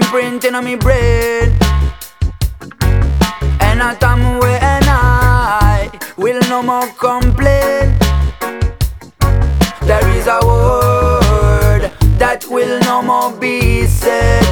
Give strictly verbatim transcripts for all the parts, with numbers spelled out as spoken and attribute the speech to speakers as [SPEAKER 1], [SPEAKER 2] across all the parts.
[SPEAKER 1] imprint in my brain. And I time way and I will no more complain. There is a word that will no more be said.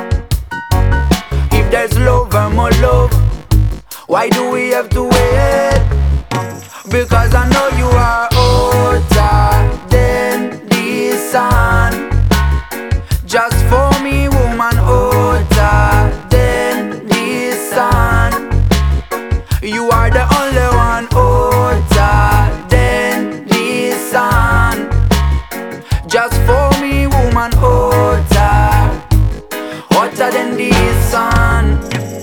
[SPEAKER 1] If there's love and more love, why do we have to wait? Because I know you are hotter than the sun. Just for me, woman, hotter than the sun. You are the only one hotter than the sun. Just for me, woman, hotter, hotter than the sun.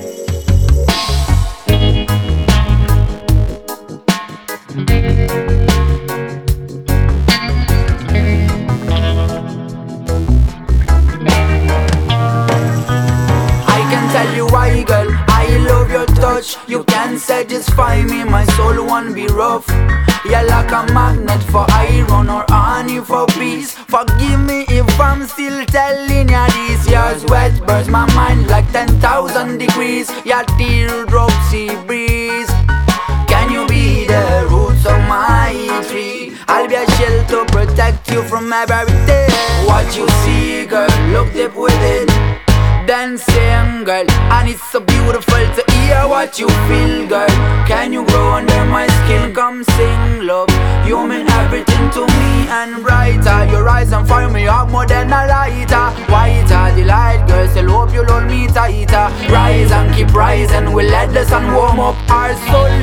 [SPEAKER 1] Tell you why, girl, I love your touch. You can satisfy me, my soul won't be rough. You're like a magnet for iron or honey for peace. Forgive me if I'm still telling you this. Your sweat burns my mind like ten thousand degrees. Your teardrops sea breeze. Can you be the roots of my tree? I'll be a shield to protect you from everything. What you see, girl, look deep within. Then sing, girl, and it's so beautiful to hear what you feel, girl. Can you grow under my skin? Come sing, love. You mean everything to me and brighter. Your eyes on fire me up more than a lighter. Whiter delight, girl, still hope you'll hold me tighter. Rise and keep rising, we'll let the sun warm up our soul.